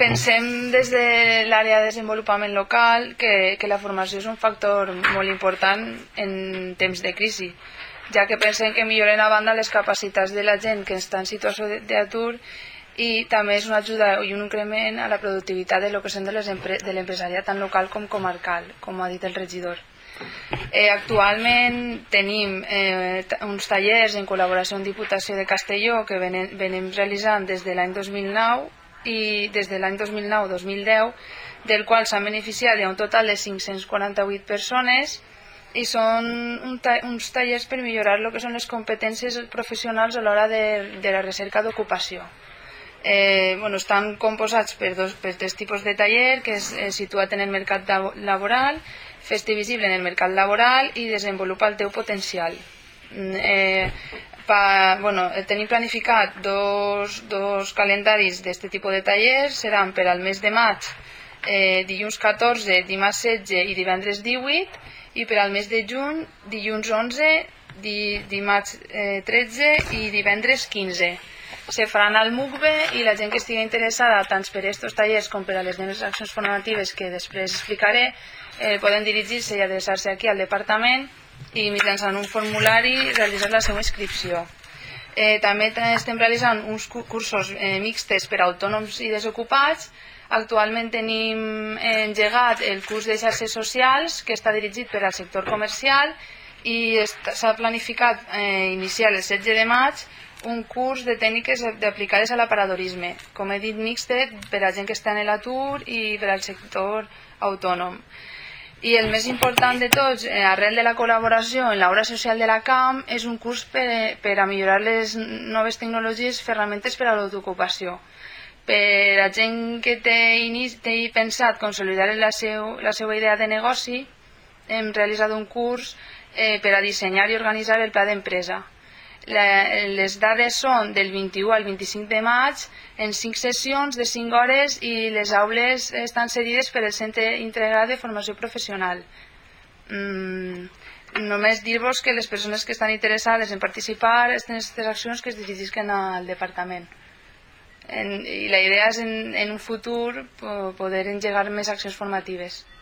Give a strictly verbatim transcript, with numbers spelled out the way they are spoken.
pensem des de l'àrea de desenvolupament local que, que la formació és un factor molt important en temps de crisi, ja que pensem que milloren a banda les capacitats de la gent que està en situació d'atur i també és una ajuda i un increment a la productivitat de lo que són de l'empresariat tant local com comarcal, com ha dit el regidor. Eh, actualment tenim eh, uns tallers en col·laboració amb Diputació de Castelló que venem, venem realitzant des de l'any dos mil nou i des de l'any dos mil nou dos mil deu, del qual s'han beneficiat un total de cinc-cents quaranta-vuit persones i són un ta uns tallers per millorar el que són les competències professionals a l'hora de, de la recerca d'ocupació. Eh, bueno, estan composats per, dos, per tres tipus de taller, que és eh, situat en el mercat laboral, fes-te visible en el mercat laboral i desenvolupa el teu potencial. Eh, pa, bueno, tenim planificat dos, dos calendaris d'aquest tipus de tallers, seran per al mes de maig, eh, dilluns catorze, dimarts setze i divendres divuit, i per al mes de juny, dilluns onze, di, dimarts eh, tretze i divendres quinze. Se faran al M U C B E i la gent que estigui interessada tant per aquests tallers com per a les meves accions formatives que després explicaré eh, poden dirigir-se i adreçar-se aquí al departament i mitjançant un formulari realitzar la seva inscripció. Eh, també estem realitzant uns cursos eh, mixtes per a autònoms i desocupats. Actualment tenim engegat el curs de xarxes socials que està dirigit per al sector comercial i s'ha planificat eh, iniciar el setze de maig un curs de tècniques aplicades a l'aparadorisme, com he dit, mixte per a gent que està en l'atur i per al sector autònom. I el més important de tots, arrel de la col·laboració en l'obra social de la C A M, és un curs per, per a millorar les noves tecnologies, ferramentes per a l'autoocupació. Per a gent que té, té pensat consolidar la, seu, la seva idea de negoci, hem realitzat un curs eh, per a dissenyar i organitzar el pla d'empresa. Les dades són del vint-i-u al vint-i-cinc de maig en cinc sessions de cinc hores i les aules estan cedides per el Centre Integrat de Formació Professional. Mm, només dir-vos que les persones que estan interessades en participar en aquestes accions que es dirigisquen al departament. En, i la idea és en, en un futur poder engegar més accions formatives.